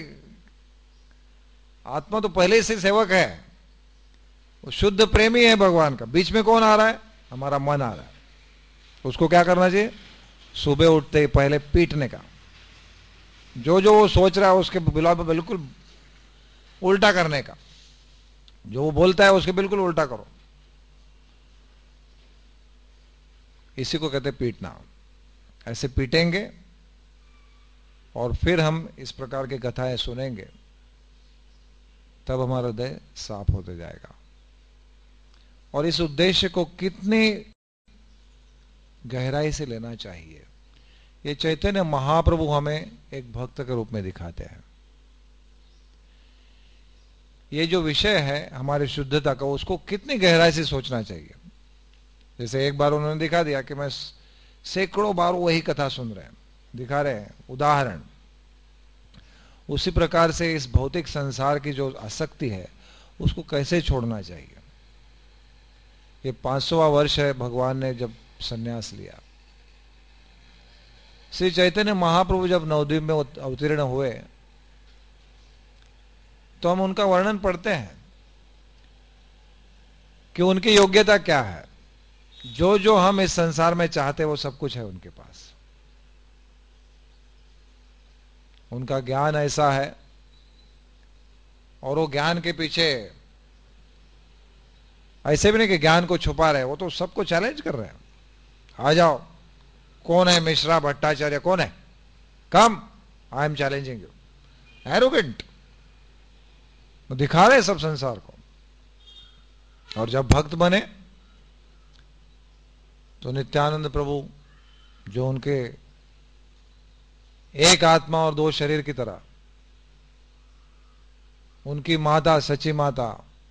आत्मा तो पहले से सेवक है, वो शुद्ध प्रेमी है भगवान का। बीच में कौन आ रहा है? हमारा मन आ रहा है। उसको क्या करना चाहिए? सुबह उठते ही पहले पीटने का। जो जो वो सोच रहा है उसके बिल्कुल उल्टा करने का। जो वो बोलता है उसके बिल्कुल उल्टा करो। इसी को कहते पीटना। ऐसे पीटेंगे और फिर हम इस प्रकार की कथाएं सुनेंगे, तब हमारा हृदय साफ होते जाएगा। और इस उद्देश्य को कितनी गहराई से लेना चाहिए, ये चैतन्य महाप्रभु हमें एक भक्त के रूप में दिखाते हैं। ये जो विषय है हमारी शुद्धता का, उसको कितनी गहराई से सोचना चाहिए। जैसे एक बार उन्होंने दिखा दिया कि मैं सैकड़ों बार वही कथा सुन रहे हैं, दिखा रहे हैं उदाहरण। उसी प्रकार से इस भौतिक संसार की जो आसक्ति है उसको कैसे छोड़ना चाहिए। ये पांच सौवां वर्ष है भगवान ने जब संन्यास लिया। श्री चैतन्य महाप्रभु जब नवद्वीप में अवतीर्ण हुए तो हम उनका वर्णन पढ़ते हैं कि उनकी योग्यता क्या है। जो जो हम इस संसार में चाहते वो सब कुछ है उनके पास। उनका ज्ञान ऐसा है, और वो ज्ञान के पीछे ऐसे भी नहीं कि ज्ञान को छुपा रहे, वो तो सबको चैलेंज कर रहे हैं। आ जाओ, कौन है मिश्रा भट्टाचार्य, कौन है, come, I am challenging you. Arrogant, दिखा रहे सब संसार को। और जब भक्त बने तो नित्यानंद प्रभु, जो उनके एक आत्मा और दो शरीर की तरह, उनकी माता सची माता,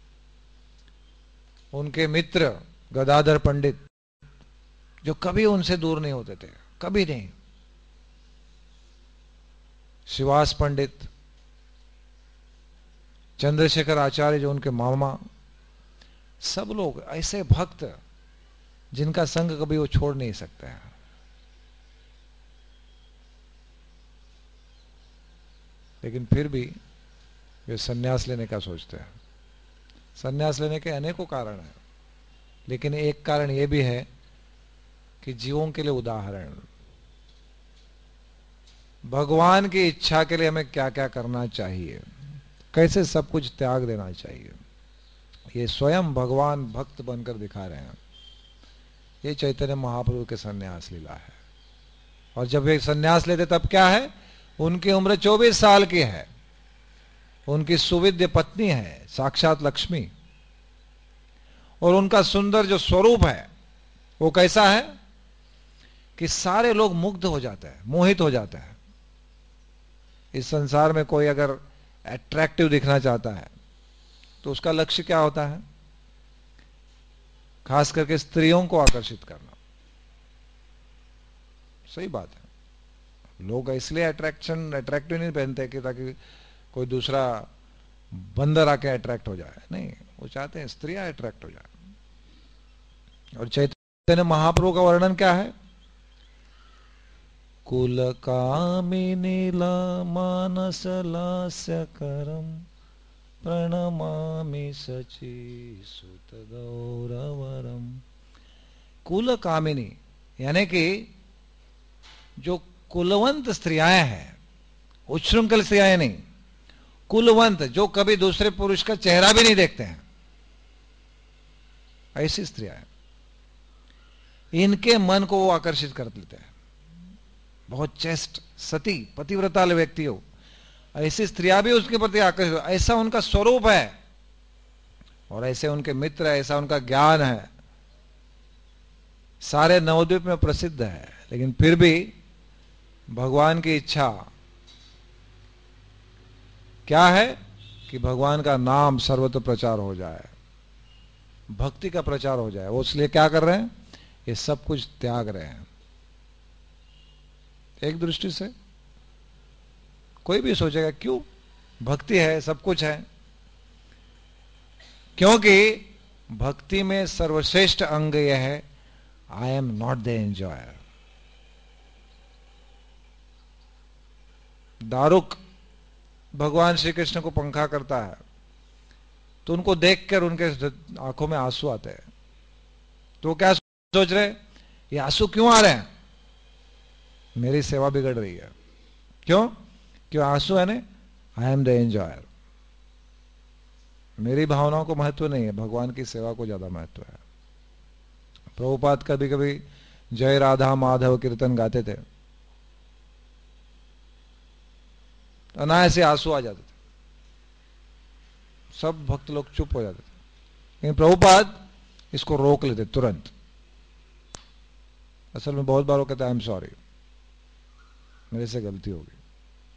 उनके मित्र गदाधर पंडित, जो कभी उनसे दूर नहीं होते थे, कभी नहीं, शिवास पंडित, चंद्रशेखर आचार्य जो उनके मामा, सब लोग ऐसे भक्त जिनका संग कभी वो छोड़ नहीं सकते हैं। लेकिन फिर भी वे सन्यास लेने का सोचते हैं। सन्यास लेने के अनेकों कारण हैं, लेकिन एक कारण यह भी है कि जीवों के लिए उदाहरण, भगवान की इच्छा के लिए हमें क्या क्या करना चाहिए, कैसे सब कुछ त्याग देना चाहिए, ये स्वयं भगवान भक्त बनकर दिखा रहे हैं। ये चैतन्य महाप्रभु के सन्यास लीला है। और जब वे सन्यास लेते तब क्या है, उनकी उम्र चौबीस साल की है, उनकी सुविद्य पत्नी है साक्षात लक्ष्मी, और उनका सुंदर जो स्वरूप है वो कैसा है कि सारे लोग मुग्ध हो जाते हैं, मोहित हो जाते हैं। इस संसार में कोई अगर अट्रैक्टिव दिखना चाहता है तो उसका लक्ष्य क्या होता है, खास करके स्त्रियों को आकर्षित करना। सही बात है, लोग इसलिए अट्रैक्शन अट्रैक्टिव नहीं पहनते कि ताकि कोई दूसरा बंदर आके अट्रैक्ट हो जाए, नहीं, वो चाहते हैं स्त्रियां अट्रैक्ट हो जाए। और चैतन्य महाप्रभु का वर्णन क्या है, कुल कामिनी मानस लास्य करम प्रणमामि सची सुत गौरवरम। कुल कामिनी यानी कि जो कुलवंत स्त्रियां हैं, उच्छृंखल स्त्रियां नहीं, कुलवंत, जो कभी दूसरे पुरुष का चेहरा भी नहीं देखते हैं, ऐसी स्त्रियां हैं, इनके मन को वो आकर्षित कर लेते हैं। बहुत चेस्ट, सती, पतिव्रता व्यक्ति हो, ऐसी स्त्रियां भी उसके प्रति आकर्षित, ऐसा उनका स्वरूप है, और ऐसे उनके मित्र, ऐसा उनका ज्ञान है, सारे नवद्वीप में प्रसिद्ध है। लेकिन फिर भी भगवान की इच्छा क्या है कि भगवान का नाम सर्वत्र प्रचार हो जाए, भक्ति का प्रचार हो जाए। वो इसलिए क्या कर रहे हैं, ये सब कुछ त्याग रहे हैं। एक दृष्टि से कोई भी सोचेगा क्यों, भक्ति है, सब कुछ है, क्योंकि भक्ति में सर्वश्रेष्ठ अंग यह है, I am not the enjoyer. Daruka भगवान श्री कृष्ण को पंखा करता है तो उनको देखकर उनके आंखों में आंसू आते हैं, तो वो क्या सोच रहे, ये आंसू क्यों आ रहे हैं, मेरी सेवा बिगड़ रही है। क्यों, क्यों आंसू है ना, आई एम द एंजॉयर, मेरी भावनाओं को महत्व नहीं है, भगवान की सेवा को ज्यादा महत्व है। प्रभुपाद कभी कभी जय राधा माधव कीर्तन गाते थे, अनायास आंसू आ जाते थे, सब भक्त लोग चुप हो जाते थे, लेकिन प्रभुपाद इसको रोक लेते तुरंत। असल में बहुत बार वो कहते आई एम सॉरी, मेरे से गलती हो गई।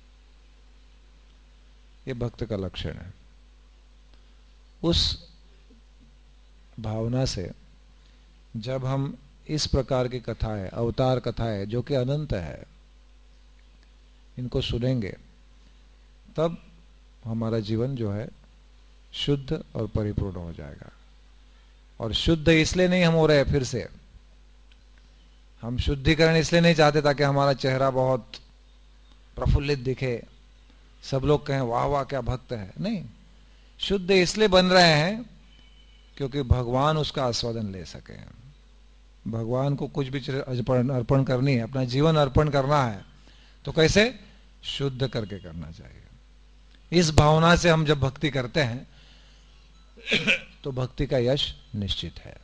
ये भक्त का लक्षण है। उस भावना से जब हम इस प्रकार की कथाएं, अवतार कथाएं जो कि अनंत है, इनको सुनेंगे, तब हमारा जीवन जो है शुद्ध और परिपूर्ण हो जाएगा। और शुद्ध इसलिए नहीं हम हो रहे, फिर से हम शुद्धिकरण इसलिए नहीं चाहते ताकि हमारा चेहरा बहुत प्रफुल्लित दिखे, सब लोग कहें वाह वाह क्या भक्त है, नहीं, शुद्ध इसलिए बन रहे हैं क्योंकि भगवान उसका आस्वादन ले सके। भगवान को कुछ भी अर्पण करनी है, अपना जीवन अर्पण करना है, तो कैसे, शुद्ध करके करना चाहिए। इस भावना से हम जब भक्ति करते हैं तो भक्ति का यश निश्चित है।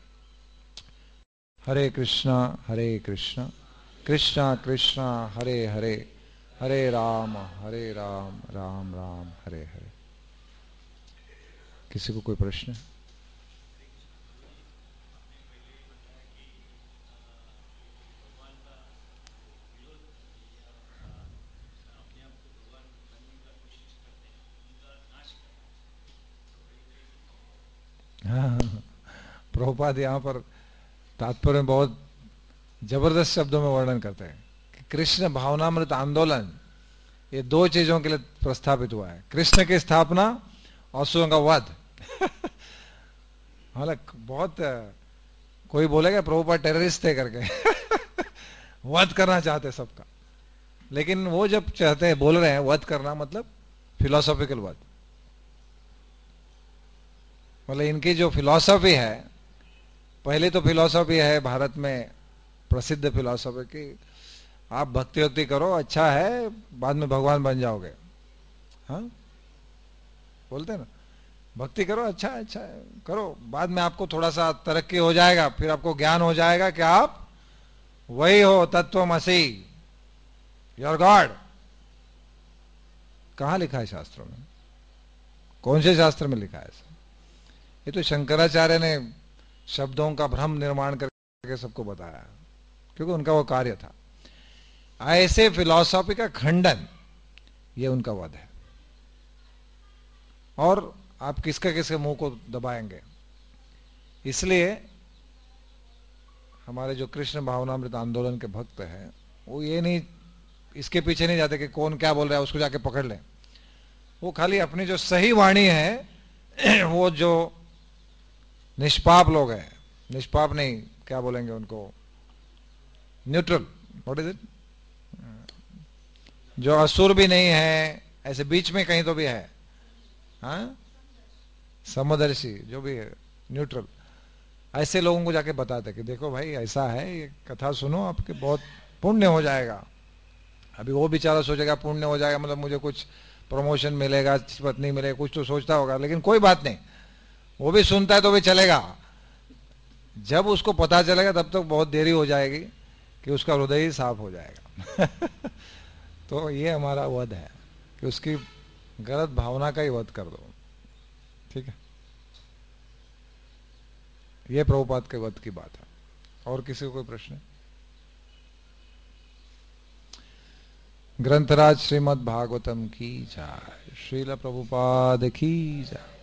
हरे कृष्णा हरे कृष्णा कृष्णा कृष्णा हरे हरे, हरे राम हरे राम राम राम हरे हरे। किसी को कोई प्रश्न? हाँ, प्रभुपाद यहाँ पर तात्पर्य में बहुत जबरदस्त शब्दों में वर्णन करते हैं कि कृष्ण भावनामृत आंदोलन ये दो चीजों के लिए प्रस्थापित हुआ है, कृष्ण की स्थापना और असुरों का वध। हालांकि बहुत कोई बोलेगा प्रभुपाद टेररिस्ट थे करके वध करना चाहते सबका, लेकिन वो जब चाहते हैं बोल रहे हैं वध करना मतलब फिलोसॉफिकल वध, मतलब इनकी जो फिलॉसफी है, पहले तो फिलॉसफी है भारत में प्रसिद्ध फिलॉसफी की आप भक्ति भक्ति करो अच्छा है, बाद में भगवान बन जाओगे। हाँ बोलते हैं ना, भक्ति करो अच्छा है अच्छा है करो, बाद में आपको थोड़ा सा तरक्की हो जाएगा, फिर आपको ज्ञान हो जाएगा कि आप वही हो तत्वमसि, योर गॉड। कहां लिखा है शास्त्रों में? कौन से शास्त्र में लिखा है ऐसा? ये तो शंकराचार्य ने शब्दों का भ्रम निर्माण करके सबको बताया, क्योंकि उनका वो कार्य था। ऐसे फिलॉसफी का खंडन ये उनका वध है। और आप किसका किसके मुंह को दबाएंगे? इसलिए हमारे जो कृष्ण भावनामृत आंदोलन के भक्त हैं वो ये नहीं, इसके पीछे नहीं जाते कि कौन क्या बोल रहा है उसको जाके पकड़ लें। वो खाली अपनी जो सही वाणी है वो जो निष्पाप लोग हैं, निष्पाप नहीं क्या बोलेंगे उनको, न्यूट्रल, व्हाट इज इट, जो असुर भी नहीं है, ऐसे बीच में कहीं तो भी है, हाँ समदर्शी जो भी है, न्यूट्रल, ऐसे लोगों को जाके बताते कि देखो भाई ऐसा है, ये कथा सुनो आपके बहुत पुण्य हो जाएगा। अभी वो बेचारा सोचेगा पुण्य हो जाएगा मतलब मुझे कुछ प्रमोशन मिलेगा, पत्नी मिलेगा, कुछ तो सोचता होगा, लेकिन कोई बात नहीं, वो भी सुनता है तो भी चलेगा। जब उसको पता चलेगा तब तक तो बहुत देरी हो जाएगी कि उसका हृदय ही साफ हो जाएगा तो ये हमारा वध है कि उसकी गलत भावना का ही वध कर दो, ठीक है। ये प्रभुपाद के वध की बात है। और किसी को कोई प्रश्न? ग्रंथराज श्रीमद् भागवतम की जय, श्रील प्रभुपाद की जय।